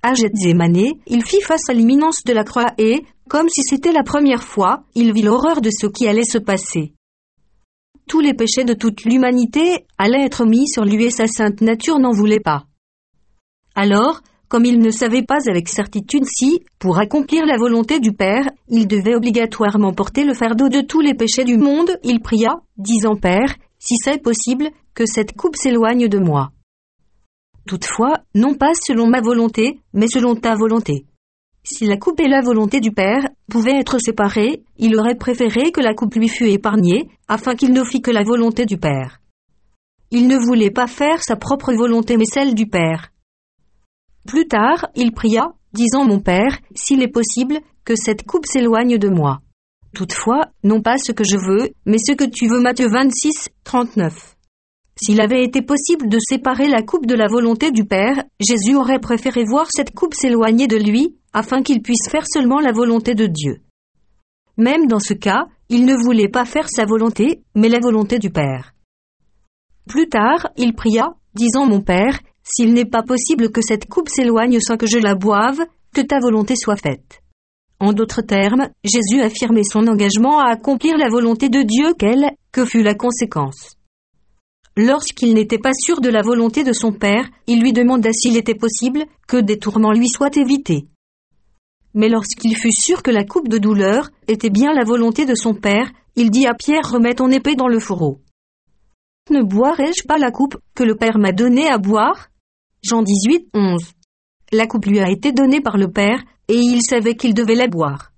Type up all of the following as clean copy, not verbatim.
À Gethsémane, il fit face à l'imminence de la croix et, comme si c'était la première fois, il vit l'horreur de ce qui allait se passer. Tous les péchés de toute l'humanité allaient être mis sur lui et sa sainte nature n'en voulait pas. Alors, comme il ne savait pas avec certitude si, pour accomplir la volonté du Père, il devait obligatoirement porter le fardeau de tous les péchés du monde, il pria, disant: Père, si c'est possible, que cette coupe s'éloigne de moi. Toutefois, non pas selon ma volonté, mais selon ta volonté. Si la coupe et la volonté du Père pouvaient être séparées, il aurait préféré que la coupe lui fût épargnée, afin qu'il ne fît que la volonté du Père. Il ne voulait pas faire sa propre volonté mais celle du Père. Plus tard, il pria, disant: Mon Père, s'il est possible, que cette coupe s'éloigne de moi. Toutefois, non pas ce que je veux, mais ce que tu veux. Matthieu 26, 39. S'il avait été possible de séparer la coupe de la volonté du Père, Jésus aurait préféré voir cette coupe s'éloigner de lui, afin qu'il puisse faire seulement la volonté de Dieu. Même dans ce cas, il ne voulait pas faire sa volonté, mais la volonté du Père. Plus tard, il pria, disant: Mon Père, s'il n'est pas possible que cette coupe s'éloigne sans que je la boive, que ta volonté soit faite. En d'autres termes, Jésus affirmait son engagement à accomplir la volonté de Dieu, que fut la conséquence. Lorsqu'il n'était pas sûr de la volonté de son Père, il lui demanda s'il était possible que des tourments lui soient évités. Mais lorsqu'il fut sûr que la coupe de douleur était bien la volonté de son Père, il dit à Pierre: Remets ton épée dans le fourreau. Ne boirai-je pas la coupe que le Père m'a donnée à boire? Jean 18, 11. La coupe lui a été donnée par le Père, et il savait qu'il devait la boire.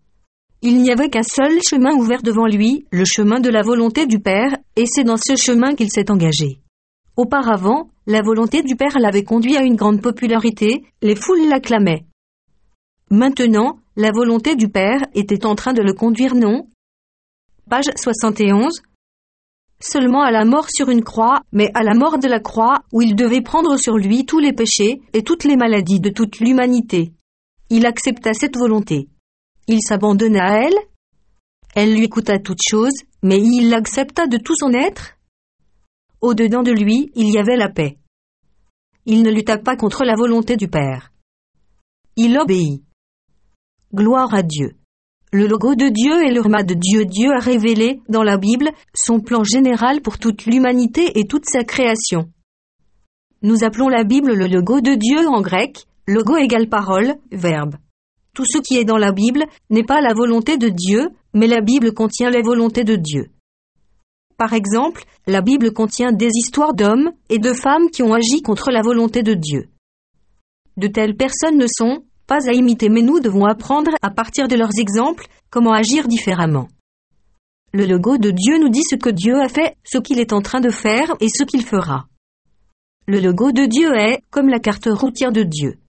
Il n'y avait qu'un seul chemin ouvert devant lui, le chemin de la volonté du Père, et c'est dans ce chemin qu'il s'est engagé. Auparavant, la volonté du Père l'avait conduit à une grande popularité, les foules l'acclamaient. Maintenant, la volonté du Père était en train de le conduire non. Page 71. Seulement à la mort sur une croix, mais à la mort de la croix, où il devait prendre sur lui tous les péchés et toutes les maladies de toute l'humanité. Il accepta cette volonté. Il s'abandonna à elle. Elle lui coûta toute chose, mais il l'accepta de tout son être. Au-dedans de lui, il y avait la paix. Il ne lutta pas contre la volonté du Père. Il obéit. Gloire à Dieu. Le logo de Dieu et le rema de Dieu. Dieu a révélé, dans la Bible, son plan général pour toute l'humanité et toute sa création. Nous appelons la Bible le logo de Dieu en grec, logo égale parole, verbe. Tout ce qui est dans la Bible n'est pas la volonté de Dieu, mais la Bible contient les volontés de Dieu. Par exemple, la Bible contient des histoires d'hommes et de femmes qui ont agi contre la volonté de Dieu. De telles personnes ne sont pas à imiter, mais nous devons apprendre à partir de leurs exemples comment agir différemment. Le logo de Dieu nous dit ce que Dieu a fait, ce qu'il est en train de faire et ce qu'il fera. Le logo de Dieu est comme la carte routière de Dieu.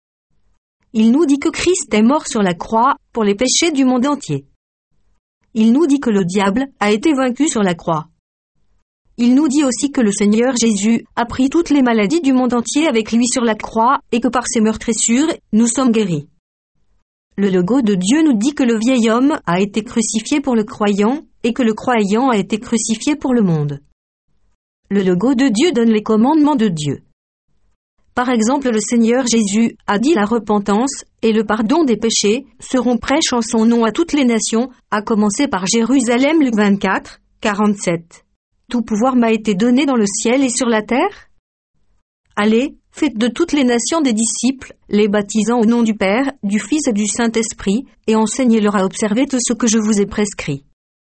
Il nous dit que Christ est mort sur la croix pour les péchés du monde entier. Il nous dit que le diable a été vaincu sur la croix. Il nous dit aussi que le Seigneur Jésus a pris toutes les maladies du monde entier avec lui sur la croix et que par ses meurtrissures, nous sommes guéris. Le logo de Dieu nous dit que le vieil homme a été crucifié pour le croyant et que le croyant a été crucifié pour le monde. Le logo de Dieu donne les commandements de Dieu. Par exemple, le Seigneur Jésus a dit la repentance et le pardon des péchés seront prêches en son nom à toutes les nations, à commencer par Jérusalem. Luc 24, 47. Tout pouvoir m'a été donné dans le ciel et sur la terre. Allez, faites de toutes les nations des disciples, les baptisant au nom du Père, du Fils et du Saint-Esprit, et enseignez-leur à observer tout ce que je vous ai prescrit.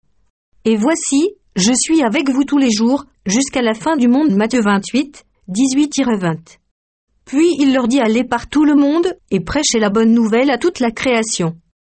Et voici, je suis avec vous tous les jours, jusqu'à la fin du monde. Matthieu 28, 18-20. Puis il leur dit: allez par tout le monde, et prêchez la bonne nouvelle à toute la création.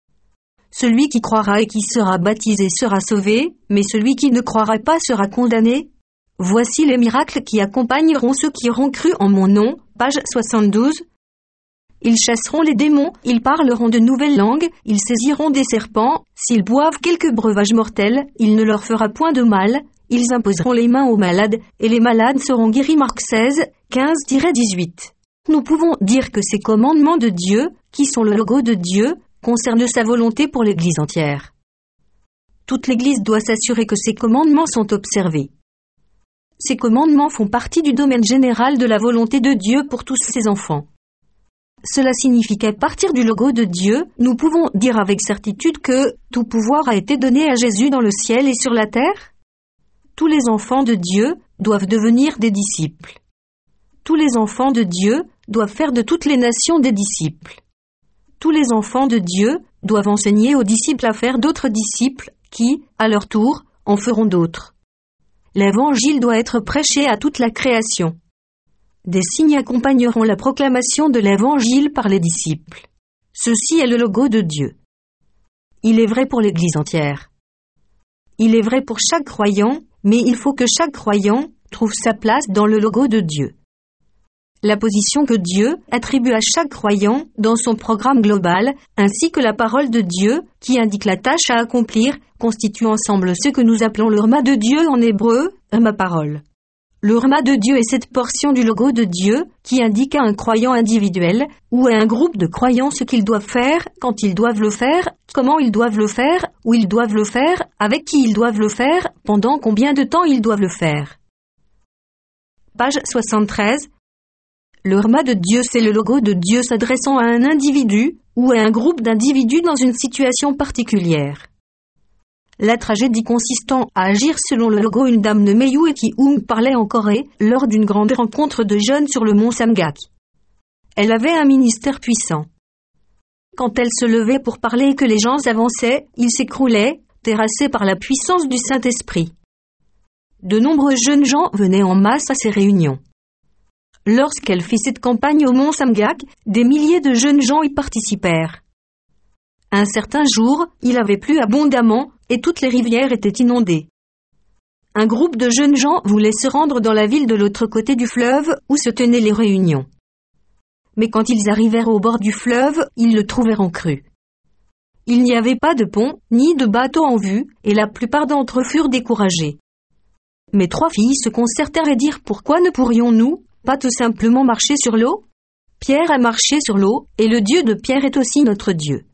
Celui qui croira et qui sera baptisé sera sauvé, mais celui qui ne croira pas sera condamné. Voici les miracles qui accompagneront ceux qui auront cru en mon nom. Page 72. Ils chasseront les démons, ils parleront de nouvelles langues, ils saisiront des serpents, s'ils boivent quelque breuvage mortel, il ne leur fera point de mal, ils imposeront les mains aux malades, et les malades seront guéris. Marc 16, 15-18. Nous pouvons dire que ces commandements de Dieu, qui sont le logo de Dieu, concernent sa volonté pour l'Église entière. Toute l'Église doit s'assurer que ces commandements sont observés. Ces commandements font partie du domaine général de la volonté de Dieu pour tous ses enfants. cela signifie qu'à partir du logo de Dieu, nous pouvons dire avec certitude que tout pouvoir a été donné à Jésus dans le ciel et sur la terre? Tous les enfants de Dieu doivent devenir des disciples. Tous les enfants de Dieu doivent faire de toutes les nations des disciples. Tous les enfants de Dieu doivent enseigner aux disciples à faire d'autres disciples qui, à leur tour, en feront d'autres. L'évangile doit être prêché à toute la création. Des signes accompagneront la proclamation de l'évangile par les disciples. Ceci est le logo de Dieu. Il est vrai pour l'Église entière. Il est vrai pour chaque croyant, mais il faut que chaque croyant trouve sa place dans le logo de Dieu. La position que Dieu attribue à chaque croyant dans son programme global, ainsi que la parole de Dieu qui indique la tâche à accomplir, constituent ensemble ce que nous appelons le rhema de Dieu en hébreu, ma parole. Le rhema de Dieu est cette portion du logo de Dieu qui indique à un croyant individuel ou à un groupe de croyants ce qu'ils doivent faire, quand ils doivent le faire, comment ils doivent le faire, où ils doivent le faire, avec qui ils doivent le faire, pendant combien de temps ils doivent le faire. Page 73. Le rhema de Dieu, c'est le logo de Dieu s'adressant à un individu ou à un groupe d'individus dans une situation particulière. La tragédie consistant à agir selon le logo une dame de Meyu et qui parlait en Corée lors d'une grande rencontre de jeunes sur le mont Samgak. Elle avait un ministère puissant. Quand elle se levait pour parler et que les gens avançaient, ils s'écroulaient, terrassés par la puissance du Saint-Esprit. De nombreux jeunes gens venaient en masse à ces réunions. Lorsqu'elle fit cette campagne au mont Samgak, des milliers de jeunes gens y participèrent. Un certain jour, il avait plu abondamment et toutes les rivières étaient inondées. Un groupe de jeunes gens voulait se rendre dans la ville de l'autre côté du fleuve où se tenaient les réunions. Mais quand ils arrivèrent au bord du fleuve, ils le trouvèrent en crue. Il n'y avait pas de pont, ni de bateau en vue, et la plupart d'entre eux furent découragés. Mais 3 filles se concertèrent et dirent « Pourquoi ne pourrions-nous pas tout simplement marcher sur l'eau? Pierre a marché sur l'eau, et le Dieu de Pierre est aussi notre Dieu.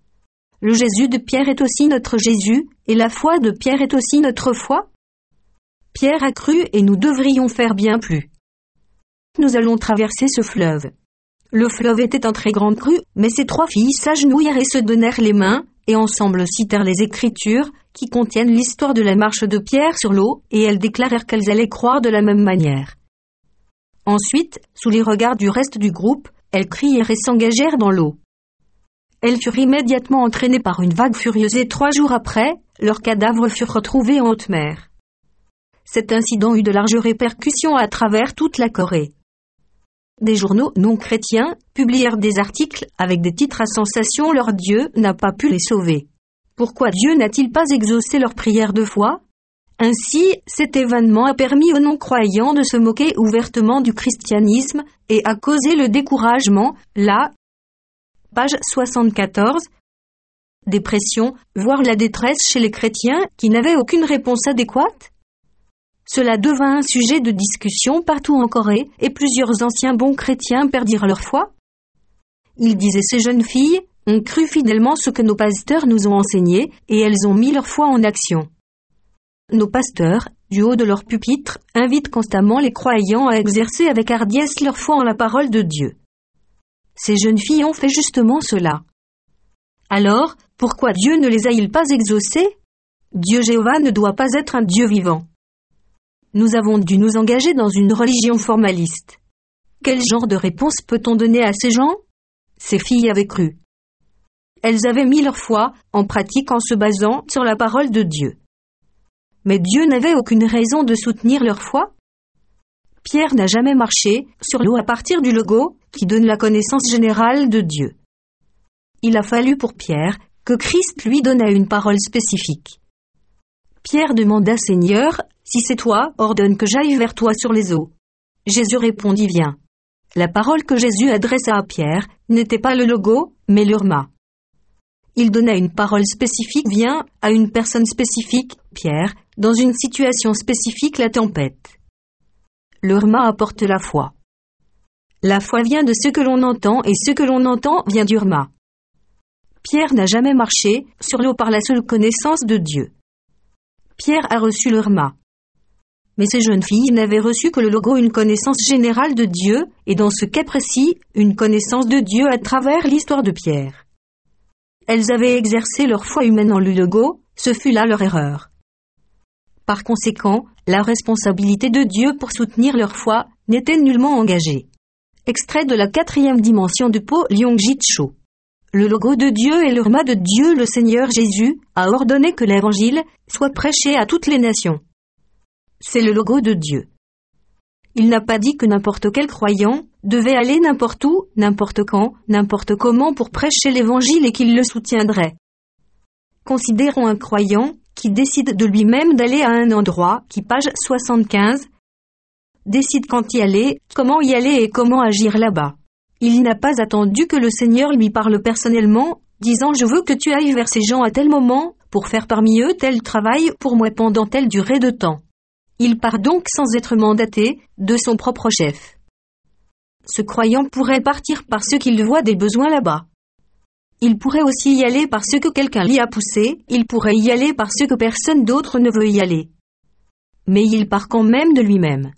Le Jésus de Pierre est aussi notre Jésus, et la foi de Pierre est aussi notre foi. Pierre a cru et nous devrions faire bien plus. Nous allons traverser ce fleuve. » Le fleuve était un très grand crue, mais ces 3 filles s'agenouillèrent et se donnèrent les mains, et ensemble citèrent les Écritures, qui contiennent l'histoire de la marche de Pierre sur l'eau, et elles déclarèrent qu'elles allaient croire de la même manière. Ensuite, sous les regards du reste du groupe, elles crièrent et s'engagèrent dans l'eau. Elles furent immédiatement entraînées par une vague furieuse et 3 jours après, leurs cadavres furent retrouvés en haute mer. Cet incident eut de larges répercussions à travers toute la Corée. Des journaux non chrétiens publièrent des articles avec des titres à sensation « Leur Dieu n'a pas pu les sauver ». Pourquoi Dieu n'a-t-il pas exaucé leur prière de foi? Ainsi, cet événement a permis aux non-croyants de se moquer ouvertement du christianisme et a causé le découragement, là, page 74, dépression, voire la détresse chez les chrétiens qui n'avaient aucune réponse adéquate. Cela devint un sujet de discussion partout en Corée et plusieurs anciens bons chrétiens perdirent leur foi. Ils disaient ces jeunes filles ont cru fidèlement ce que nos pasteurs nous ont enseigné et elles ont mis leur foi en action. Nos pasteurs, du haut de leur pupitre, invitent constamment les croyants à exercer avec hardiesse leur foi en la parole de Dieu. Ces jeunes filles ont fait justement cela. Alors, pourquoi Dieu ne les a-t-il pas exaucées? Dieu Jéhovah ne doit pas être un Dieu vivant. Nous avons dû nous engager dans une religion formaliste. Quel genre de réponse peut-on donner à ces gens? Ces filles avaient cru. Elles avaient mis leur foi en pratique en se basant sur la parole de Dieu. Mais Dieu n'avait aucune raison de soutenir leur foi. Pierre n'a jamais marché sur l'eau à partir du logo qui donne la connaissance générale de Dieu. Il a fallu pour Pierre que Christ lui donnât une parole spécifique. Pierre demanda « Seigneur, si c'est toi, ordonne que j'aille vers toi sur les eaux. » Jésus répondit « Viens. » La parole que Jésus adressa à Pierre n'était pas le logo, mais le rhema. Il donna une parole spécifique « Viens » à une personne spécifique, Pierre, dans une situation spécifique, la tempête. Le rhema apporte la foi. La foi vient de ce que l'on entend et ce que l'on entend vient du rhema. Pierre n'a jamais marché sur l'eau par la seule connaissance de Dieu. Pierre a reçu le rhema. Mais ces jeunes filles n'avaient reçu que le logo une connaissance générale de Dieu, et dans ce cas précis, une connaissance de Dieu à travers l'histoire de Pierre. Elles avaient exercé leur foi humaine en le logo, ce fut là leur erreur. Par conséquent, la responsabilité de Dieu pour soutenir leur foi n'était nullement engagée. Extrait de la 4e dimension de Po Lyong-Jit Cho. Le logo de Dieu et le rma de Dieu, le Seigneur Jésus, a ordonné que l'évangile soit prêché à toutes les nations. C'est le logo de Dieu. Il n'a pas dit que n'importe quel croyant devait aller n'importe où, n'importe quand, n'importe comment pour prêcher l'évangile et qu'il le soutiendrait. Considérons un croyant qui décide de lui-même d'aller à un endroit, qui page 75, décide quand y aller, comment y aller et comment agir là-bas. Il n'a pas attendu que le Seigneur lui parle personnellement, disant « Je veux que tu ailles vers ces gens à tel moment, pour faire parmi eux tel travail pour moi pendant telle durée de temps. » Il part donc sans être mandaté, de son propre chef. Ce croyant pourrait partir parce qu'il voit des besoins là-bas. Il pourrait aussi y aller parce que quelqu'un l'y a poussé, il pourrait y aller parce que personne d'autre ne veut y aller. Mais il part quand même de lui-même.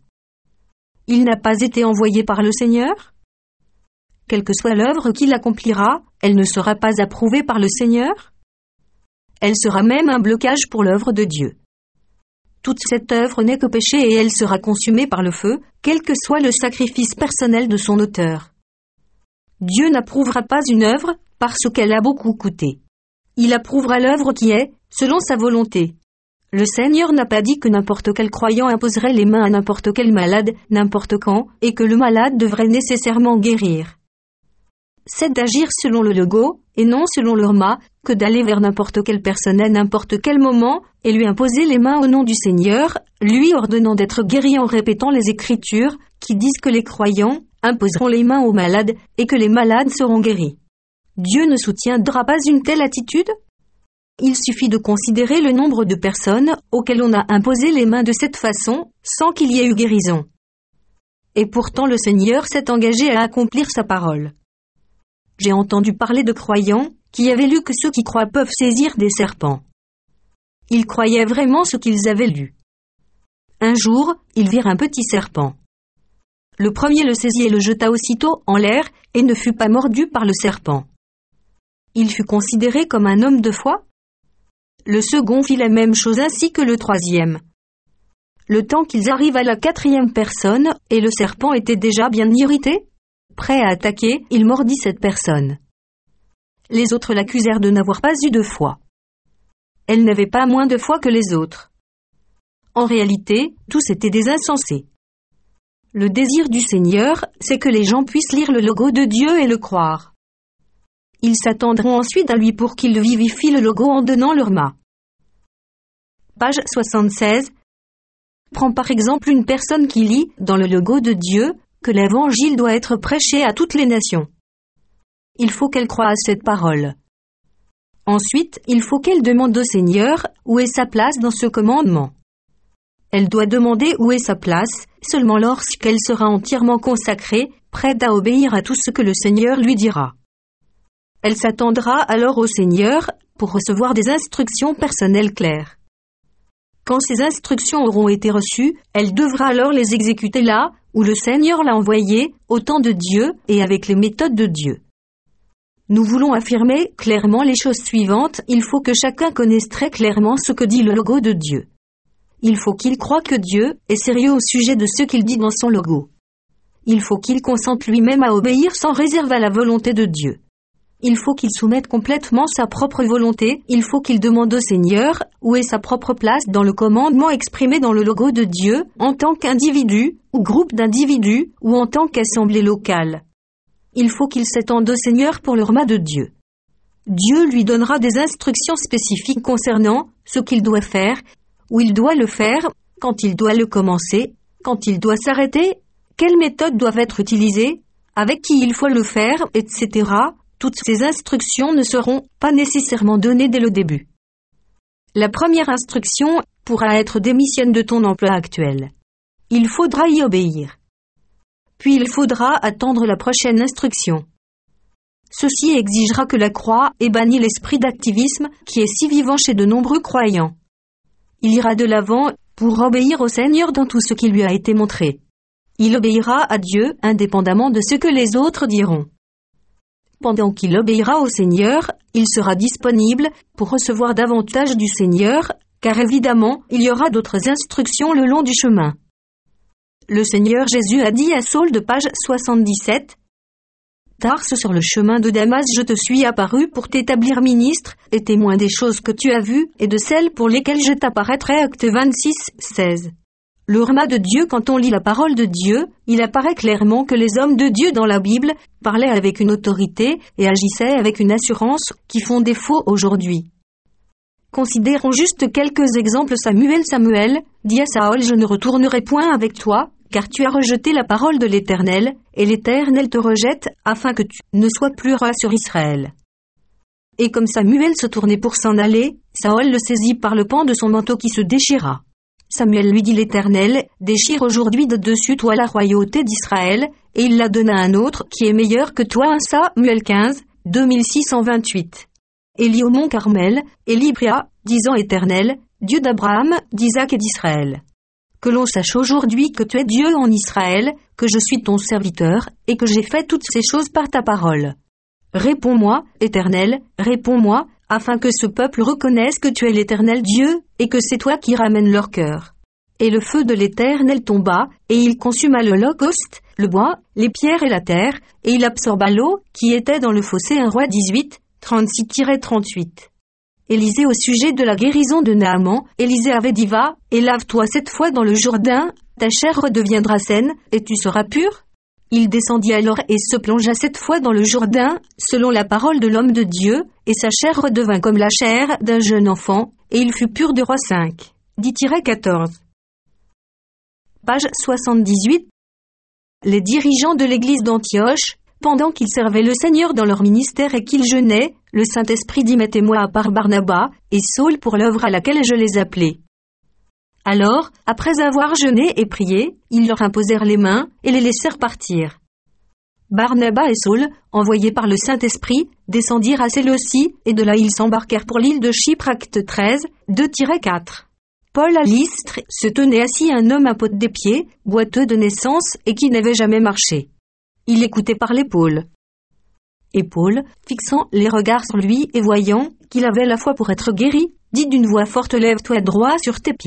Il n'a pas été envoyé par le Seigneur ? Quelle que soit l'œuvre qu'il accomplira, elle ne sera pas approuvée par le Seigneur ? Elle sera même un blocage pour l'œuvre de Dieu. Toute cette œuvre n'est que péché et elle sera consumée par le feu, quel que soit le sacrifice personnel de son auteur. Dieu n'approuvera pas une œuvre parce qu'elle a beaucoup coûté. Il approuvera l'œuvre qui est, selon sa volonté. Le Seigneur n'a pas dit que n'importe quel croyant imposerait les mains à n'importe quel malade, n'importe quand, et que le malade devrait nécessairement guérir. C'est d'agir selon le logo, et non selon le rma, que d'aller vers n'importe quelle personne à n'importe quel moment, et lui imposer les mains au nom du Seigneur, lui ordonnant d'être guéri en répétant les Écritures, qui disent que les croyants imposeront les mains aux malades, et que les malades seront guéris. Dieu ne soutiendra pas une telle attitude ? Il suffit de considérer le nombre de personnes auxquelles on a imposé les mains de cette façon, sans qu'il y ait eu guérison. Et pourtant le Seigneur s'est engagé à accomplir sa parole. J'ai entendu parler de croyants qui avaient lu que ceux qui croient peuvent saisir des serpents. Ils croyaient vraiment ce qu'ils avaient lu. Un jour, ils virent un petit serpent. Le premier le saisit et le jeta aussitôt en l'air et ne fut pas mordu par le serpent. Il fut considéré comme un homme de foi. Le second fit la même chose ainsi que le troisième. Le temps qu'ils arrivent à la 4e personne, et le serpent était déjà bien irrité. Prêt à attaquer, il mordit cette personne. Les autres l'accusèrent de n'avoir pas eu de foi. Elle n'avait pas moins de foi que les autres. En réalité, tous étaient des insensés. Le désir du Seigneur, c'est que les gens puissent lire le logo de Dieu et le croire. Ils s'attendront ensuite à lui pour qu'il vivifie le logo en donnant leur rma. Page 76. Prends par exemple une personne qui lit, dans le logo de Dieu, que l'évangile doit être prêché à toutes les nations. Il faut qu'elle croie à cette parole. Ensuite, il faut qu'elle demande au Seigneur où est sa place dans ce commandement. Elle doit demander où est sa place, seulement lorsqu'elle sera entièrement consacrée, prête à obéir à tout ce que le Seigneur lui dira. Elle s'attendra alors au Seigneur pour recevoir des instructions personnelles claires. Quand ces instructions auront été reçues, elle devra alors les exécuter là où le Seigneur l'a envoyé, au temps de Dieu et avec les méthodes de Dieu. Nous voulons affirmer clairement les choses suivantes. Il faut que chacun connaisse très clairement ce que dit le logo de Dieu. Il faut qu'il croie que Dieu est sérieux au sujet de ce qu'il dit dans son logo. Il faut qu'il consente lui-même à obéir sans réserve à la volonté de Dieu. Il faut qu'il soumette complètement sa propre volonté. Il faut qu'il demande au Seigneur où est sa propre place dans le commandement exprimé dans le logo de Dieu, en tant qu'individu, ou groupe d'individus, ou en tant qu'assemblée locale. Il faut qu'il s'étende au Seigneur pour le rma de Dieu. Dieu lui donnera des instructions spécifiques concernant ce qu'il doit faire, où il doit le faire, quand il doit le commencer, quand il doit s'arrêter, quelles méthodes doivent être utilisées, avec qui il faut le faire, etc. Toutes ces instructions ne seront pas nécessairement données dès le début. La première instruction pourra être démissionne de ton emploi actuel. Il faudra y obéir. Puis il faudra attendre la prochaine instruction. Ceci exigera que la croix ait banni l'esprit d'activisme qui est si vivant chez de nombreux croyants. Il ira de l'avant pour obéir au Seigneur dans tout ce qui lui a été montré. Il obéira à Dieu indépendamment de ce que les autres diront. Pendant qu'il obéira au Seigneur, il sera disponible pour recevoir davantage du Seigneur, car évidemment, il y aura d'autres instructions le long du chemin. Le Seigneur Jésus a dit à Saul de page 77, « Tarse sur le chemin de Damas, je te suis apparu pour t'établir ministre et témoin des choses que tu as vues et de celles pour lesquelles je t'apparaîtrai. » Actes 26, 16. Le rhéma de Dieu, quand on lit la parole de Dieu, il apparaît clairement que les hommes de Dieu dans la Bible parlaient avec une autorité et agissaient avec une assurance qui font défaut aujourd'hui. Considérons juste quelques exemples. Samuel dit à Saül, « Je ne retournerai point avec toi, car tu as rejeté la parole de l'Éternel, et l'Éternel te rejette, afin que tu ne sois plus roi sur Israël. » Et comme Samuel se tournait pour s'en aller, Saül le saisit par le pan de son manteau qui se déchira. Samuel lui dit, « L'Éternel déchire aujourd'hui de dessus toi la royauté d'Israël, et il la donne à un autre qui est meilleur que toi. » 1 Samuel 15, 2628. Élie au mont Carmel, Élie pria, disant, « Éternel, Dieu d'Abraham, d'Isaac et d'Israël. Que l'on sache aujourd'hui que tu es Dieu en Israël, que je suis ton serviteur, et que j'ai fait toutes ces choses par ta parole. Réponds-moi, Éternel, réponds-moi, afin que ce peuple reconnaisse que tu es l'Éternel Dieu, et que c'est toi qui ramènes leur cœur. » Et le feu de l'Éternel tomba, et il consuma l'holocauste, le bois, les pierres et la terre, et il absorba l'eau, qui était dans le fossé. 1 Roi 18, 36-38. Élisée au sujet de la guérison de Naaman, Élisée avait dit, « Va, et lave-toi 7 fois dans le Jourdain, ta chair redeviendra saine, et tu seras pur. » Il descendit alors et se plongea 7 fois dans le Jourdain, selon la parole de l'homme de Dieu, et sa chair redevint comme la chair d'un jeune enfant, et il fut pur. 2 Rois 5, 10-14. Page 78. Les dirigeants de l'église d'Antioche, pendant qu'ils servaient le Seigneur dans leur ministère et qu'ils jeûnaient, le Saint-Esprit dit, « Mettez-moi à part Barnabas et Saul pour l'œuvre à laquelle je les appelais. » Alors, après avoir jeûné et prié, ils leur imposèrent les mains et les laissèrent partir. Barnabas et Saul, envoyés par le Saint-Esprit, descendirent à Séleucie, et de là ils s'embarquèrent pour l'île de Chypre. Actes 13, 2-4. Paul à Lystre se tenait assis un homme à pote des pieds, boiteux de naissance et qui n'avait jamais marché. Il écoutait parler Paul. Et Paul, fixant les regards sur lui et voyant qu'il avait la foi pour être guéri, dit d'une voix forte, « Lève-toi droit sur tes pieds. »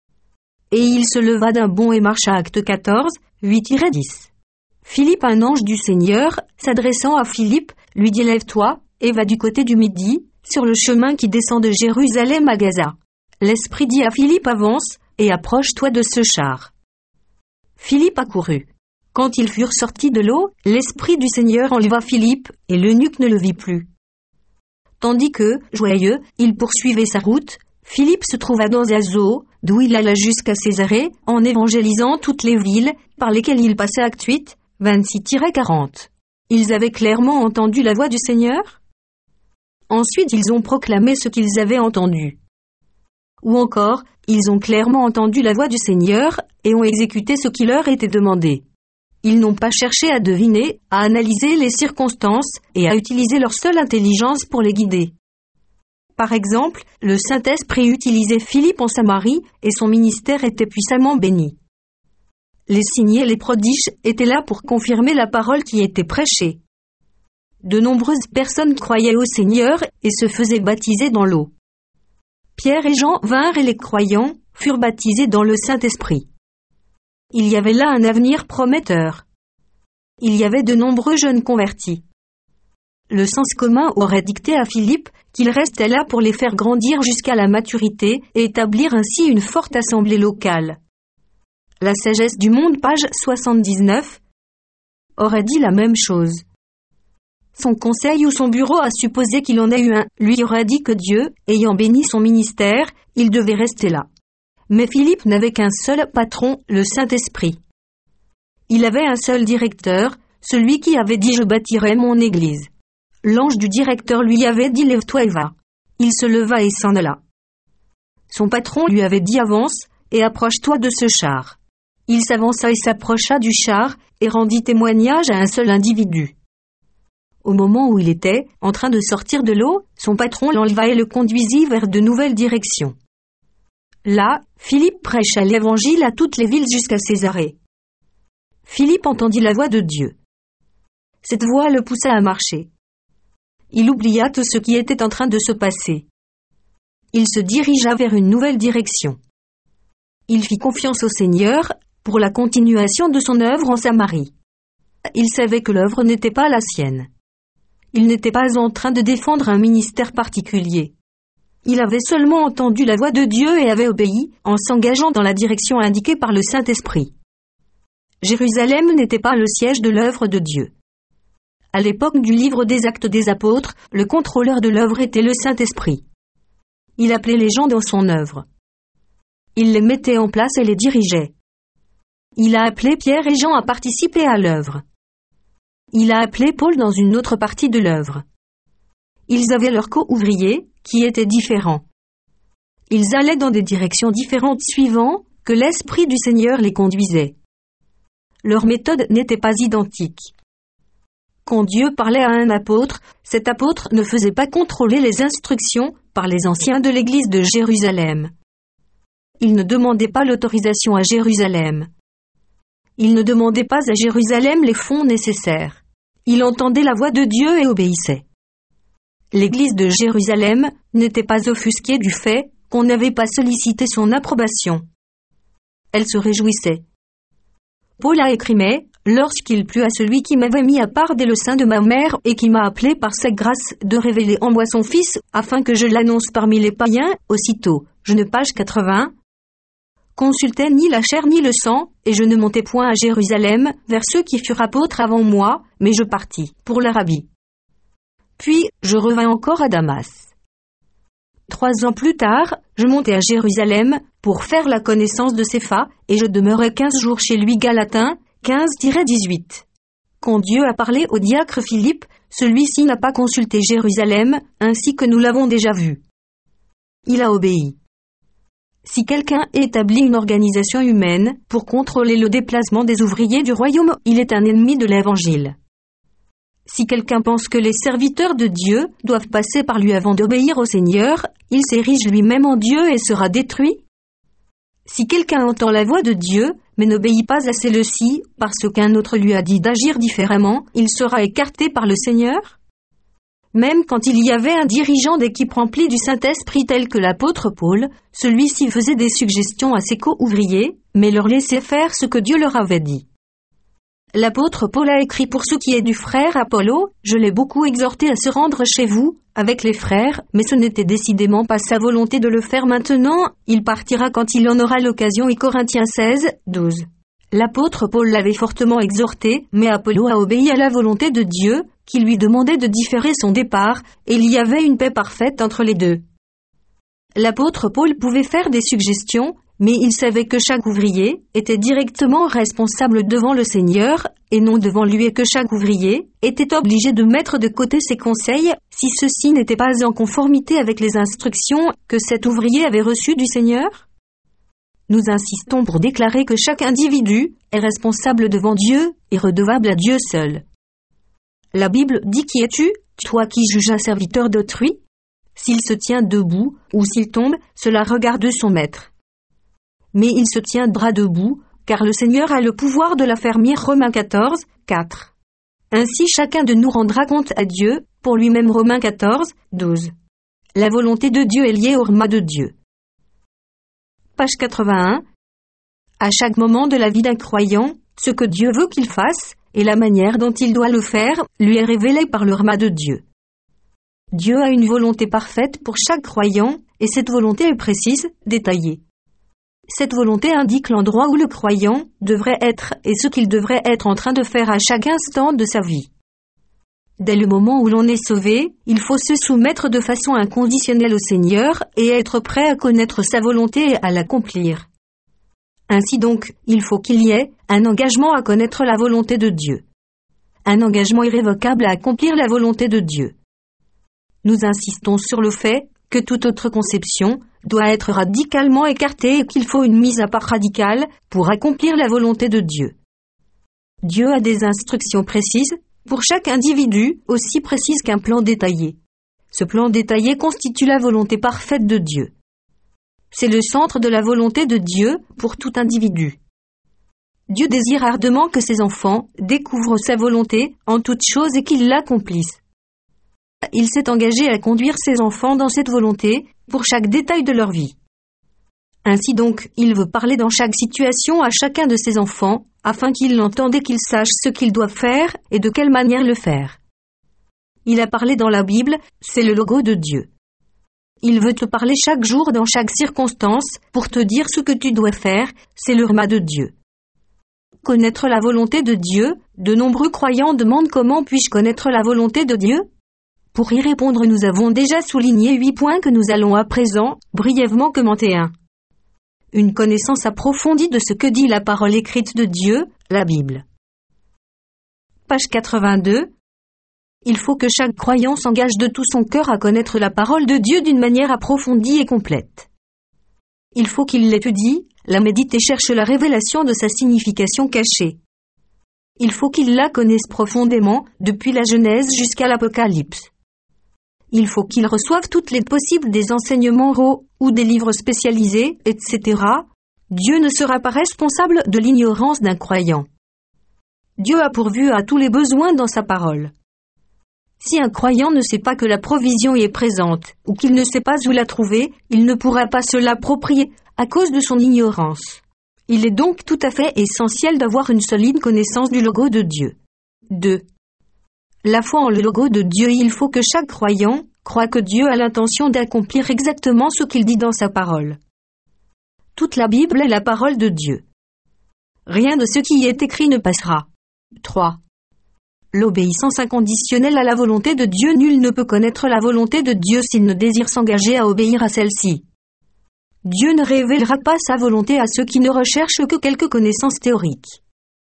Et il se leva d'un bond et marcha. Acte 14, 8-10. Philippe, un ange du Seigneur, s'adressant à Philippe, lui dit, « Lève-toi, et va du côté du midi, sur le chemin qui descend de Jérusalem à Gaza. » L'Esprit dit à Philippe, « Avance, et approche-toi de ce char. » Philippe accourut. Quand ils furent sortis de l'eau, l'Esprit du Seigneur enleva Philippe, et l'eunuque ne le vit plus. Tandis que, joyeux, il poursuivait sa route, Philippe se trouva dans Azo, d'où il alla jusqu'à Césarée, en évangélisant toutes les villes par lesquelles il passait. Acte 8, 26-40. Ils avaient clairement entendu la voix du Seigneur? Ensuite ils ont proclamé ce qu'ils avaient entendu. Ou encore, ils ont clairement entendu la voix du Seigneur et ont exécuté ce qui leur était demandé. Ils n'ont pas cherché à deviner, à analyser les circonstances et à utiliser leur seule intelligence pour les guider. Par exemple, le Saint-Esprit utilisait Philippe en Samarie et son ministère était puissamment béni. Les signes et les prodiges étaient là pour confirmer la parole qui était prêchée. De nombreuses personnes croyaient au Seigneur et se faisaient baptiser dans l'eau. Pierre et Jean vinrent et les croyants furent baptisés dans le Saint-Esprit. Il y avait là un avenir prometteur. Il y avait de nombreux jeunes convertis. Le sens commun aurait dicté à Philippe qu'il restait là pour les faire grandir jusqu'à la maturité et établir ainsi une forte assemblée locale. La sagesse du monde, page 79, aurait dit la même chose. Son conseil ou son bureau a supposé qu'il en ait eu un, lui aurait dit que Dieu, ayant béni son ministère, il devait rester là. Mais Philippe n'avait qu'un seul patron, le Saint-Esprit. Il avait un seul directeur, celui qui avait dit « Je bâtirai mon église ». L'ange du directeur lui avait dit « Lève-toi et va ». Il se leva et s'en alla. Son patron lui avait dit « Avance et approche-toi de ce char ». Il s'avança et s'approcha du char et rendit témoignage à un seul individu. Au moment où il était en train de sortir de l'eau, son patron l'enleva et le conduisit vers de nouvelles directions. Là, Philippe prêcha l'évangile à toutes les villes jusqu'à Césarée. Philippe entendit la voix de Dieu. Cette voix le poussa à marcher. Il oublia tout ce qui était en train de se passer. Il se dirigea vers une nouvelle direction. Il fit confiance au Seigneur pour la continuation de son œuvre en Samarie. Il savait que l'œuvre n'était pas la sienne. Il n'était pas en train de défendre un ministère particulier. Il avait seulement entendu la voix de Dieu et avait obéi en s'engageant dans la direction indiquée par le Saint-Esprit. Jérusalem n'était pas le siège de l'œuvre de Dieu. À l'époque du livre des Actes des Apôtres, le contrôleur de l'œuvre était le Saint-Esprit. Il appelait les gens dans son œuvre. Il les mettait en place et les dirigeait. Il a appelé Pierre et Jean à participer à l'œuvre. Il a appelé Paul dans une autre partie de l'œuvre. Ils avaient leurs co-ouvriers, qui étaient différents. Ils allaient dans des directions différentes suivant que l'Esprit du Seigneur les conduisait. Leur méthode n'était pas identique. Quand Dieu parlait à un apôtre, cet apôtre ne faisait pas contrôler les instructions par les anciens de l'Église de Jérusalem. Il ne demandait pas l'autorisation à Jérusalem. Il ne demandait pas à Jérusalem les fonds nécessaires. Il entendait la voix de Dieu et obéissait. L'Église de Jérusalem n'était pas offusquée du fait qu'on n'avait pas sollicité son approbation. Elle se réjouissait. Paul a écrit: mais, lorsqu'il plut à celui qui m'avait mis à part dès le sein de ma mère et qui m'a appelé par sa grâce de révéler en moi son Fils, afin que je l'annonce parmi les païens, aussitôt, page 80, consultais ni la chair ni le sang, et je ne montai point à Jérusalem, vers ceux qui furent apôtres avant moi, mais je partis, pour l'Arabie. Puis, je revins encore à Damas. 3 ans plus tard, je montai à Jérusalem, pour faire la connaissance de Cépha, et je demeurai 15 jours chez lui. Galatiens 15-18. Quand Dieu a parlé au diacre Philippe, celui-ci n'a pas consulté Jérusalem, ainsi que nous l'avons déjà vu. Il a obéi. Si quelqu'un établit une organisation humaine pour contrôler le déplacement des ouvriers du royaume, il est un ennemi de l'Évangile. Si quelqu'un pense que les serviteurs de Dieu doivent passer par lui avant d'obéir au Seigneur, il s'érige lui-même en Dieu et sera détruit. Si quelqu'un entend la voix de Dieu, mais n'obéit pas à celle-ci, parce qu'un autre lui a dit d'agir différemment, il sera écarté par le Seigneur. Même quand il y avait un dirigeant d'équipe rempli du Saint-Esprit tel que l'apôtre Paul, celui-ci faisait des suggestions à ses co-ouvriers, mais leur laissait faire ce que Dieu leur avait dit. L'apôtre Paul a écrit: pour ce qui est du frère Apollo, je l'ai beaucoup exhorté à se rendre chez vous, avec les frères, mais ce n'était décidément pas sa volonté de le faire maintenant, il partira quand il en aura l'occasion. Et Corinthiens 16-12. L'apôtre Paul l'avait fortement exhorté, mais Apollo a obéi à la volonté de Dieu, qui lui demandait de différer son départ, et il y avait une paix parfaite entre les deux. L'apôtre Paul pouvait faire des suggestions, mais il savait que chaque ouvrier était directement responsable devant le Seigneur, et non devant lui, et que chaque ouvrier était obligé de mettre de côté ses conseils si ceux-ci n'étaient pas en conformité avec les instructions que cet ouvrier avait reçues du Seigneur. Nous insistons pour déclarer que chaque individu est responsable devant Dieu et redevable à Dieu seul. La Bible dit: qui es-tu, toi qui juges un serviteur d'autrui? S'il se tient debout ou s'il tombe, cela regarde son maître. Mais il se tiendra debout, car le Seigneur a le pouvoir de l'affermir. Romains 14-4. Ainsi chacun de nous rendra compte à Dieu, pour lui-même. Romains 14-12. La volonté de Dieu est liée au rma de Dieu. Page 81. À chaque moment de la vie d'un croyant, ce que Dieu veut qu'il fasse, et la manière dont il doit le faire, lui est révélé par le rma de Dieu. Dieu a une volonté parfaite pour chaque croyant, et cette volonté est précise, détaillée. Cette volonté indique l'endroit où le croyant devrait être et ce qu'il devrait être en train de faire à chaque instant de sa vie. Dès le moment où l'on est sauvé, il faut se soumettre de façon inconditionnelle au Seigneur et être prêt à connaître sa volonté et à l'accomplir. Ainsi donc, il faut qu'il y ait un engagement à connaître la volonté de Dieu. Un engagement irrévocable à accomplir la volonté de Dieu. Nous insistons sur le fait que toute autre conception doit être radicalement écartée et qu'il faut une mise à part radicale pour accomplir la volonté de Dieu. Dieu a des instructions précises pour chaque individu, aussi précises qu'un plan détaillé. Ce plan détaillé constitue la volonté parfaite de Dieu. c'est le centre de la volonté de Dieu pour tout individu. Dieu désire ardemment que ses enfants découvrent sa volonté en toutes choses et qu'ils l'accomplissent. Il s'est engagé à conduire ses enfants dans cette volonté pour chaque détail de leur vie. Ainsi donc, il veut parler dans chaque situation à chacun de ses enfants, afin qu'ils l'entendent et qu'ils sachent ce qu'ils doivent faire et de quelle manière le faire. Il a parlé dans la Bible, c'est le logo de Dieu. Il veut te parler chaque jour dans chaque circonstance pour te dire ce que tu dois faire, c'est le rhema de Dieu. Connaître la volonté de Dieu, de nombreux croyants demandent comment puis-je connaître la volonté de Dieu ? Pour y répondre, nous avons déjà souligné 8 points que nous allons à présent brièvement commenter. 1. Une connaissance approfondie de ce que dit la parole écrite de Dieu, la Bible. Page 82. Il faut que chaque croyant s'engage de tout son cœur à connaître la parole de Dieu d'une manière approfondie et complète. Il faut qu'il l'étudie, la médite et cherche la révélation de sa signification cachée. Il faut qu'il la connaisse profondément, depuis la Genèse jusqu'à l'Apocalypse. Il faut qu'il reçoive toutes les possibles des enseignements oraux ou des livres spécialisés, etc. Dieu ne sera pas responsable de l'ignorance d'un croyant. Dieu a pourvu à tous les besoins dans sa parole. Si un croyant ne sait pas que la provision y est présente, ou qu'il ne sait pas où la trouver, il ne pourra pas se l'approprier à cause de son ignorance. Il est donc tout à fait essentiel d'avoir une solide connaissance du logo de Dieu. 2. La foi en le logo de Dieu. Il faut que chaque croyant croie que Dieu a l'intention d'accomplir exactement ce qu'il dit dans sa parole. Toute la Bible est la parole de Dieu. Rien de ce qui y est écrit ne passera. 3. L'obéissance inconditionnelle à la volonté de Dieu. Nul ne peut connaître la volonté de Dieu s'il ne désire s'engager à obéir à celle-ci. Dieu ne révélera pas sa volonté à ceux qui ne recherchent que quelques connaissances théoriques.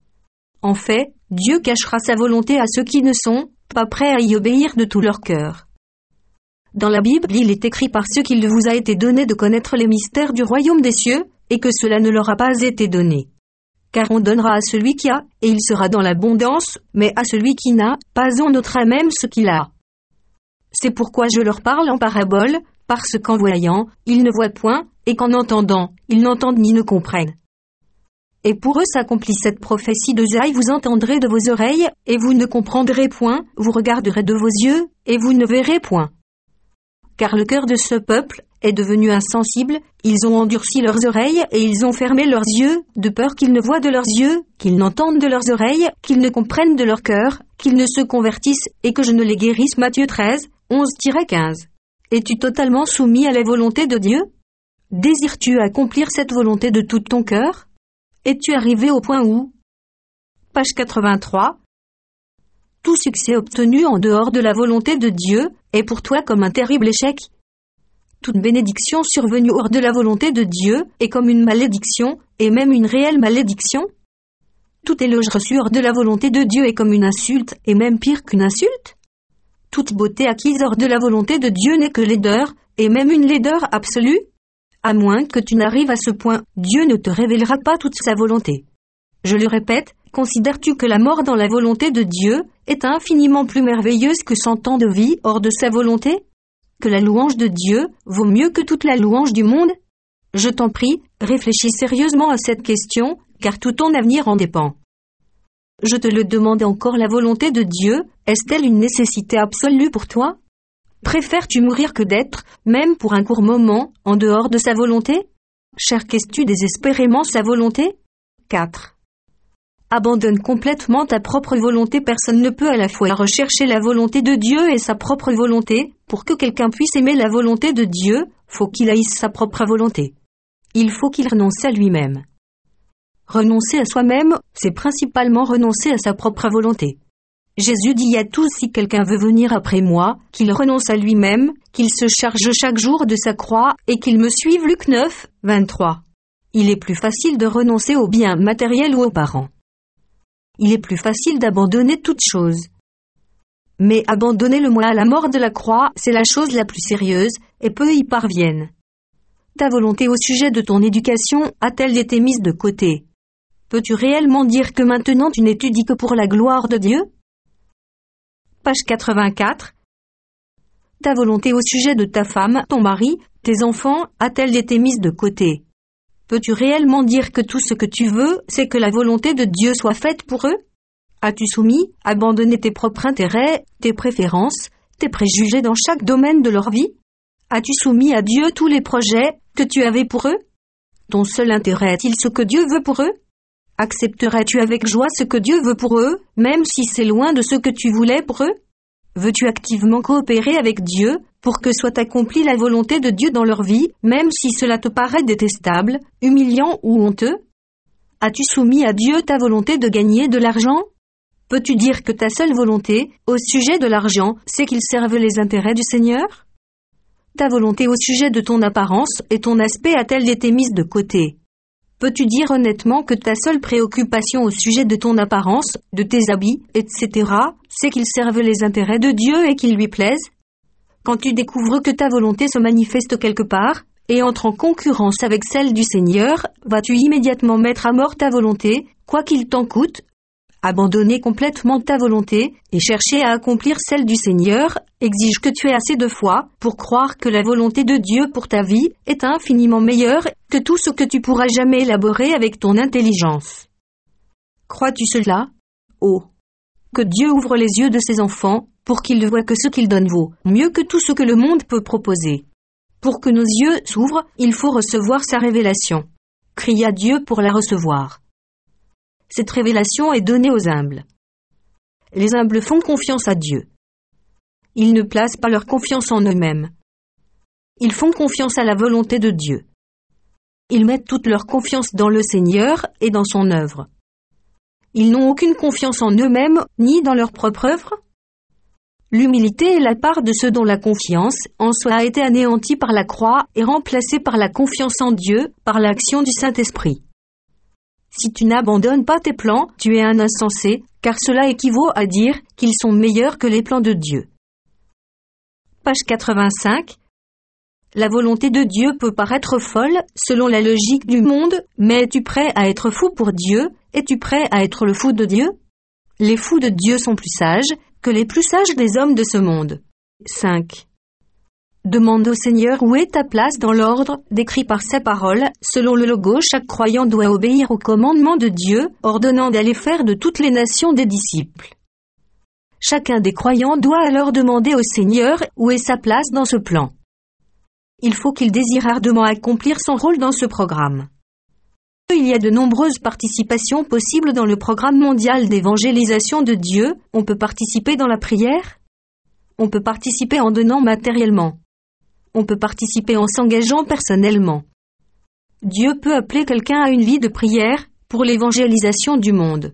En fait, Dieu cachera sa volonté à ceux qui ne sont pas prêts à y obéir de tout leur cœur. Dans la Bible, il est écrit parce qu'il vous a été donné de connaître les mystères du royaume des cieux, et que cela ne leur a pas été donné. Car on donnera à celui qui a, et il sera dans l'abondance, mais à celui qui n'a, pas on n'ôtera même ce qu'il a. C'est pourquoi je leur parle en parabole, parce qu'en voyant, ils ne voient point, et qu'en entendant, ils n'entendent ni ne comprennent. Et pour eux s'accomplit cette prophétie d'Osaïe, vous entendrez de vos oreilles, et vous ne comprendrez point, vous regarderez de vos yeux, et vous ne verrez point. Car le cœur de ce peuple est devenu insensible, ils ont endurci leurs oreilles, et ils ont fermé leurs yeux, de peur qu'ils ne voient de leurs yeux, qu'ils n'entendent de leurs oreilles, qu'ils ne comprennent de leur cœur, qu'ils ne se convertissent, et que je ne les guérisse. Matthieu 13, 11-15. Es-tu totalement soumis à la volonté de Dieu ? Désires-tu accomplir cette volonté de tout ton cœur ? Es-tu arrivé au point où ? Page 83. Tout succès obtenu en dehors de la volonté de Dieu est pour toi comme un terrible échec. Toute bénédiction survenue hors de la volonté de Dieu est comme une malédiction, et même une réelle malédiction. Tout éloge reçu hors de la volonté de Dieu est comme une insulte, et même pire qu'une insulte. Toute beauté acquise hors de la volonté de Dieu n'est que laideur, et même une laideur absolue. À moins que tu n'arrives à ce point, Dieu ne te révélera pas toute sa volonté. Je le répète, considères-tu que la mort dans la volonté de Dieu est infiniment plus merveilleuse que 100 ans de vie hors de sa volonté ? Que la louange de Dieu vaut mieux que toute la louange du monde ? Je t'en prie, réfléchis sérieusement à cette question, car tout ton avenir en dépend. Je te le demande encore, la volonté de Dieu est-elle une nécessité absolue pour toi ? Préfères-tu mourir que d'être, même pour un court moment, en dehors de sa volonté ? Cherches-tu désespérément sa volonté ? 4. Abandonne complètement ta propre volonté. Personne ne peut à la fois rechercher la volonté de Dieu et sa propre volonté. Pour que quelqu'un puisse aimer la volonté de Dieu, faut qu'il haïsse sa propre volonté. Il faut qu'il renonce à lui-même. Renoncer à soi-même, c'est principalement renoncer à sa propre volonté. Jésus dit à tous: si quelqu'un veut venir après moi, qu'il renonce à lui-même, qu'il se charge chaque jour de sa croix et qu'il me suive. Luc 9, 23. Il est plus facile de renoncer aux biens matériels ou aux parents. Il est plus facile d'abandonner toute chose. Mais abandonner le moi à la mort de la croix, c'est la chose la plus sérieuse, et peu y parviennent. Ta volonté au sujet de ton éducation a-t-elle été mise de côté ? Peux-tu réellement dire que maintenant tu n'étudies que pour la gloire de Dieu ? Page 84. ta volonté au sujet de ta femme, ton mari, tes enfants, a-t-elle été mise de côté? Peux-tu réellement dire que tout ce que tu veux, c'est que la volonté de Dieu soit faite pour eux? As-tu abandonné tes propres intérêts, tes préférences, tes préjugés dans chaque domaine de leur vie? As-tu soumis à Dieu tous les projets que tu avais pour eux? Ton seul intérêt est-il ce que Dieu veut pour eux? Accepterais-tu avec joie ce que Dieu veut pour eux, même si c'est loin de ce que tu voulais pour eux? Veux-tu activement coopérer avec Dieu pour que soit accomplie la volonté de Dieu dans leur vie, même si cela te paraît détestable, humiliant ou honteux? As-tu soumis à Dieu ta volonté de gagner de l'argent? Peux-tu dire que ta seule volonté, au sujet de l'argent, c'est qu'il serve les intérêts du Seigneur? Ta volonté au sujet de ton apparence et ton aspect a-t-elle été mise de côté? Peux-tu dire honnêtement que ta seule préoccupation au sujet de ton apparence, de tes habits, etc., c'est qu'ils servent les intérêts de Dieu et qu'ils lui plaisent? Quand tu découvres que ta volonté se manifeste quelque part, et entre en concurrence avec celle du Seigneur, vas-tu immédiatement mettre à mort ta volonté, quoi qu'il t'en coûte? Abandonner complètement ta volonté et chercher à accomplir celle du Seigneur exige que tu aies assez de foi pour croire que la volonté de Dieu pour ta vie est infiniment meilleure que tout ce que tu pourras jamais élaborer avec ton intelligence. Crois-tu cela? Oh! Que Dieu ouvre les yeux de ses enfants pour qu'ils voient que ce qu'il donne vaut mieux que tout ce que le monde peut proposer. Pour que nos yeux s'ouvrent, il faut recevoir sa révélation. Crie à Dieu pour la recevoir. Cette révélation est donnée aux humbles. Les humbles font confiance à Dieu. Ils ne placent pas leur confiance en eux-mêmes. Ils font confiance à la volonté de Dieu. Ils mettent toute leur confiance dans le Seigneur et dans son œuvre. Ils n'ont aucune confiance en eux-mêmes ni dans leur propre œuvre. L'humilité est la part de ceux dont la confiance en soi a été anéantie par la croix et remplacée par la confiance en Dieu par l'action du Saint-Esprit. Si tu n'abandonnes pas tes plans, tu es un insensé, car cela équivaut à dire qu'ils sont meilleurs que les plans de Dieu. Page 85. La volonté de Dieu peut paraître folle selon la logique du monde, mais es-tu prêt à être fou pour Dieu? Es-tu prêt à être le fou de Dieu? Les fous de Dieu sont plus sages que les plus sages des hommes de ce monde. 5. Demande au Seigneur où est ta place dans l'ordre décrit par sa parole. Selon le logo, chaque croyant doit obéir au commandement de Dieu, ordonnant d'aller faire de toutes les nations des disciples. Chacun des croyants doit alors demander au Seigneur où est sa place dans ce plan. Il faut qu'il désire ardemment accomplir son rôle dans ce programme. Il y a de nombreuses participations possibles dans le programme mondial d'évangélisation de Dieu. On peut participer dans la prière. On peut participer en donnant matériellement. On peut participer en s'engageant personnellement. Dieu peut appeler quelqu'un à une vie de prière pour l'évangélisation du monde.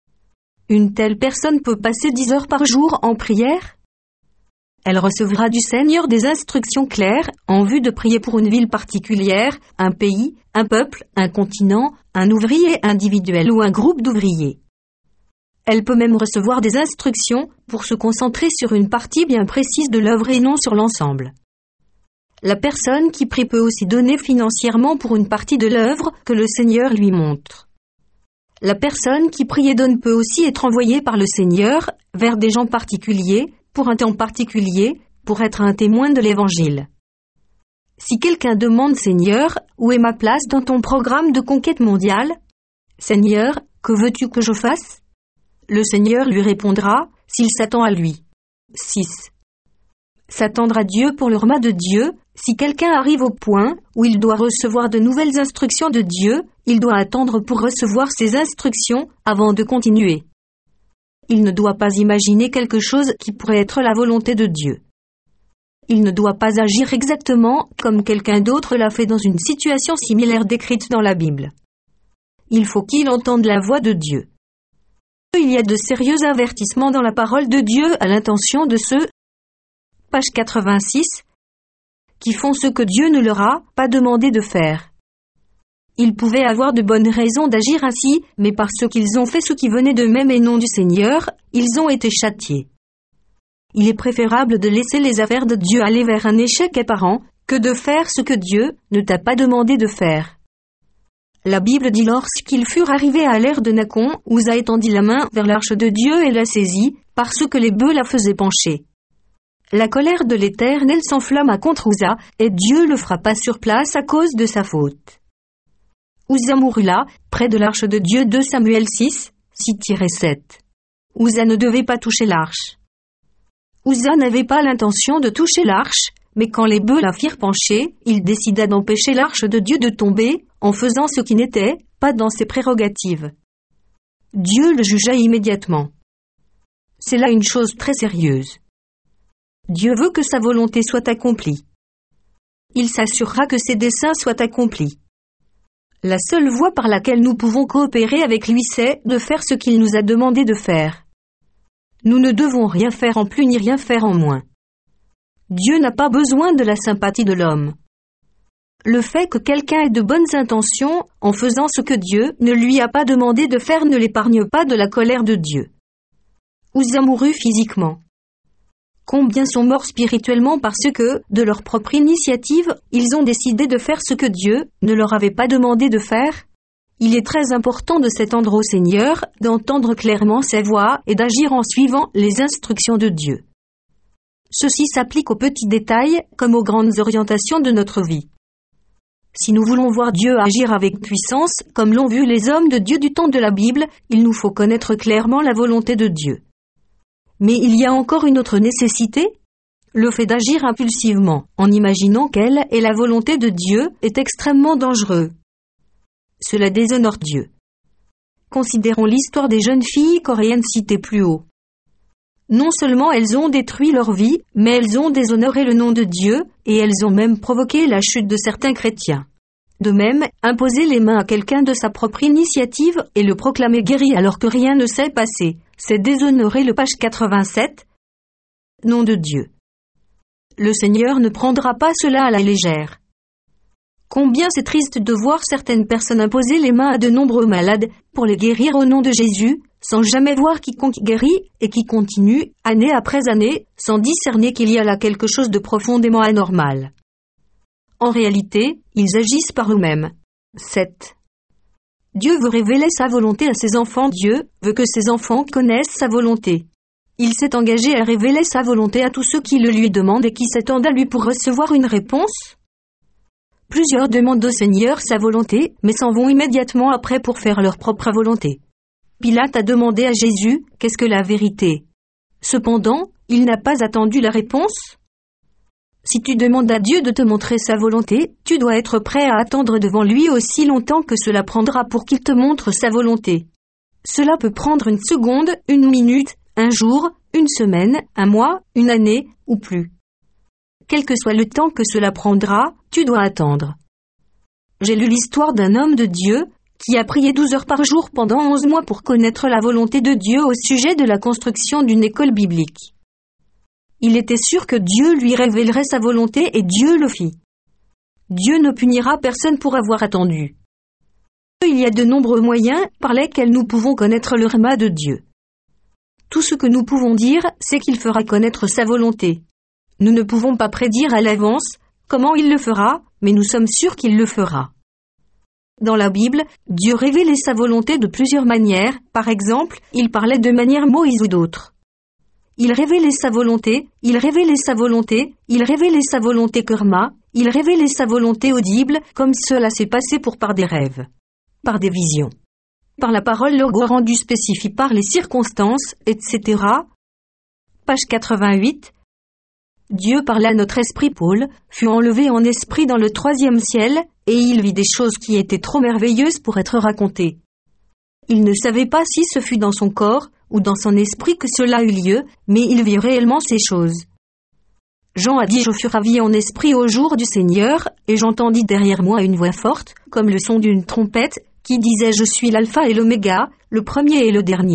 Une telle personne peut passer 10 heures par jour en prière. Elle recevra du Seigneur des instructions claires en vue de prier pour une ville particulière, un pays, un peuple, un continent, un ouvrier individuel ou un groupe d'ouvriers. Elle peut même recevoir des instructions pour se concentrer sur une partie bien précise de l'œuvre et non sur l'ensemble. La personne qui prie peut aussi donner financièrement pour une partie de l'œuvre que le Seigneur lui montre. La personne qui prie et donne peut aussi être envoyée par le Seigneur vers des gens particuliers, pour un temps particulier, pour être un témoin de l'Évangile. Si quelqu'un demande « Seigneur, où est ma place dans ton programme de conquête mondiale ? Seigneur, que veux-tu que je fasse ?» Le Seigneur lui répondra s'il s'attend à lui. 6. S'attendre à Dieu pour le remas de Dieu. Si quelqu'un arrive au point où il doit recevoir de nouvelles instructions de Dieu, il doit attendre pour recevoir ces instructions avant de continuer. Il ne doit pas imaginer quelque chose qui pourrait être la volonté de Dieu. Il ne doit pas agir exactement comme quelqu'un d'autre l'a fait dans une situation similaire décrite dans la Bible. Il faut qu'il entende la voix de Dieu. Il y a de sérieux avertissements dans la parole de Dieu à l'intention de ceux, page 86, qui font ce que Dieu ne leur a pas demandé de faire. Ils pouvaient avoir de bonnes raisons d'agir ainsi, mais parce qu'ils ont fait ce qui venait d'eux-mêmes et non du Seigneur, ils ont été châtiés. Il est préférable de laisser les affaires de Dieu aller vers un échec apparent que de faire ce que Dieu ne t'a pas demandé de faire. La Bible dit lorsqu'ils furent arrivés à l'ère de Nacon, Uza étendit la main vers l'arche de Dieu et la saisit, parce que les bœufs la faisaient pencher. la colère de l'Éternel s'enflamma contre Uzza, et Dieu le frappa sur place à cause de sa faute. Uzza mourut là, près de l'arche de Dieu, 2 Samuel 6, 6-7. Uzza ne devait pas toucher l'arche. Uzza n'avait pas l'intention de toucher l'arche, mais quand les bœufs la firent pencher, il décida d'empêcher l'arche de Dieu de tomber, en faisant ce qui n'était pas dans ses prérogatives. Dieu le jugea immédiatement. C'est là une chose très sérieuse. Dieu veut que sa volonté soit accomplie. Il s'assurera que ses desseins soient accomplis. La seule voie par laquelle nous pouvons coopérer avec lui, c'est de faire ce qu'il nous a demandé de faire. Nous ne devons rien faire en plus ni rien faire en moins. Dieu n'a pas besoin de la sympathie de l'homme. Le fait que quelqu'un ait de bonnes intentions en faisant ce que Dieu ne lui a pas demandé de faire ne l'épargne pas de la colère de Dieu. Uzza mourut physiquement. Combien sont morts spirituellement parce que, de leur propre initiative, ils ont décidé de faire ce que Dieu ne leur avait pas demandé de faire? Il est très important de s'étendre au Seigneur, d'entendre clairement sa voix et d'agir en suivant les instructions de Dieu. Ceci s'applique aux petits détails comme aux grandes orientations de notre vie. Si nous voulons voir Dieu agir avec puissance, comme l'ont vu les hommes de Dieu du temps de la Bible, il nous faut connaître clairement la volonté de Dieu. Mais il y a encore une autre nécessité. Le fait d'agir impulsivement, en imaginant quelle est la volonté de Dieu, est extrêmement dangereux. Cela déshonore Dieu. Considérons l'histoire des jeunes filles coréennes citées plus haut. Non seulement elles ont détruit leur vie, mais elles ont déshonoré le nom de Dieu, et elles ont même provoqué la chute de certains chrétiens. De même, imposer les mains à quelqu'un de sa propre initiative et le proclamer guéri alors que rien ne s'est passé, c'est déshonorer le page 87. Nom de Dieu. Le Seigneur ne prendra pas cela à la légère. Combien c'est triste de voir certaines personnes imposer les mains à de nombreux malades pour les guérir au nom de Jésus, sans jamais voir quiconque guérit et qui continue, année après année, sans discerner qu'il y a là quelque chose de profondément anormal. En réalité, ils agissent par eux-mêmes. 7. Dieu veut révéler sa volonté à ses enfants. Dieu veut que ses enfants connaissent sa volonté. Il s'est engagé à révéler sa volonté à tous ceux qui le lui demandent et qui s'attendent à lui pour recevoir une réponse. Plusieurs demandent au Seigneur sa volonté, mais s'en vont immédiatement après pour faire leur propre volonté. Pilate a demandé à Jésus « Qu'est-ce que la vérité ?» Cependant, il n'a pas attendu la réponse. Si tu demandes à Dieu de te montrer sa volonté, tu dois être prêt à attendre devant lui aussi longtemps que cela prendra pour qu'il te montre sa volonté. Cela peut prendre une seconde, une minute, un jour, une semaine, un mois, une année ou plus. Quel que soit le temps que cela prendra, tu dois attendre. J'ai lu l'histoire d'un homme de Dieu qui a prié 12 heures par jour pendant 11 mois pour connaître la volonté de Dieu au sujet de la construction d'une école biblique. Il était sûr que Dieu lui révélerait sa volonté et Dieu le fit. Dieu ne punira personne pour avoir attendu. Il y a de nombreux moyens par lesquels nous pouvons connaître le rhéma de Dieu. Tout ce que nous pouvons dire, c'est qu'il fera connaître sa volonté. Nous ne pouvons pas prédire à l'avance comment il le fera, mais nous sommes sûrs qu'il le fera. Dans la Bible, Dieu révélait sa volonté de plusieurs manières. Par exemple, il parlait de manière Moïse ou d'autres. Il révélait sa volonté, il révélait sa volonté, il révélait sa volonté Kerma, il révélait sa volonté audible, comme cela s'est passé par des rêves, par des visions, par la parole logo rendue spécifique par les circonstances, etc. Page 88. Dieu parla à notre esprit. Paul fut enlevé en esprit dans le 3e ciel, et il vit des choses qui étaient trop merveilleuses pour être racontées. Il ne savait pas si ce fut dans son corps ou dans son esprit que cela eut lieu, mais il vit réellement ces choses. Jean a dit « Je fus ravi en esprit au jour du Seigneur, et j'entendis derrière moi une voix forte, comme le son d'une trompette, qui disait « Je suis l'alpha et l'oméga, le premier et le dernier. »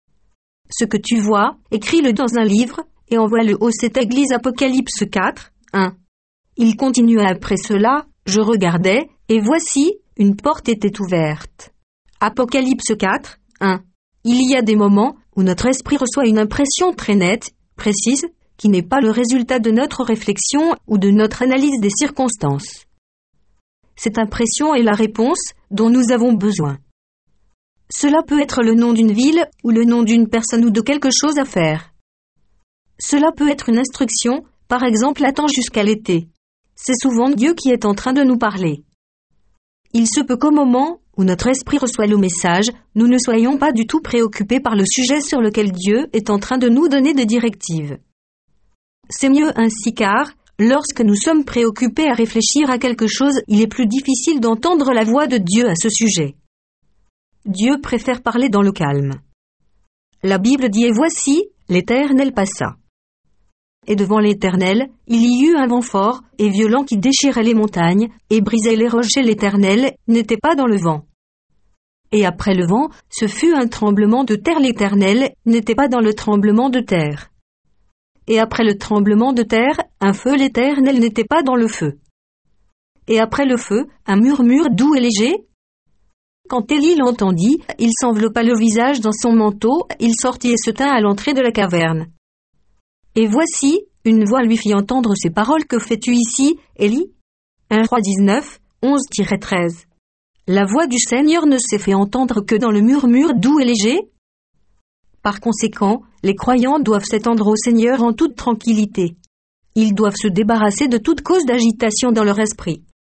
Ce que tu vois, écris-le dans un livre, et envoie-le aux 7 églises. Apocalypse 4, 1. Il continua après cela, je regardais, et voici, une porte était ouverte. Apocalypse 4, 1. Il y a des moments où notre esprit reçoit une impression très nette, précise, qui n'est pas le résultat de notre réflexion ou de notre analyse des circonstances. Cette impression est la réponse dont nous avons besoin. Cela peut être le nom d'une ville ou le nom d'une personne ou de quelque chose à faire. Cela peut être une instruction, par exemple attends jusqu'à l'été. C'est souvent Dieu qui est en train de nous parler. Il se peut qu'au moment où notre esprit reçoit le message, nous ne soyons pas du tout préoccupés par le sujet sur lequel Dieu est en train de nous donner des directives. C'est mieux ainsi car, lorsque nous sommes préoccupés à réfléchir à quelque chose, il est plus difficile d'entendre la voix de Dieu à ce sujet. Dieu préfère parler dans le calme. La Bible dit « Et voici, l'Éternel passa. » Et devant l'Éternel, il y eut un vent fort et violent qui déchirait les montagnes et brisait les rochers. L'Éternel n'était pas dans le vent. Et après le vent, ce fut un tremblement de terre. L'Éternel n'était pas dans le tremblement de terre. Et après le tremblement de terre, un feu. L'Éternel n'était pas dans le feu. Et après le feu, un murmure doux et léger. Quand Élie l'entendit, il s'enveloppa le visage dans son manteau, il sortit et se tint à l'entrée de la caverne. Et voici, une voix lui fit entendre ces paroles. Que fais-tu ici, Élie? 1 Roi 19, 11-13. La voix du Seigneur ne s'est fait entendre que dans le murmure doux et léger. Par conséquent, les croyants doivent s'étendre au Seigneur en toute tranquillité. Ils doivent se débarrasser de toute cause d'agitation dans leur esprit.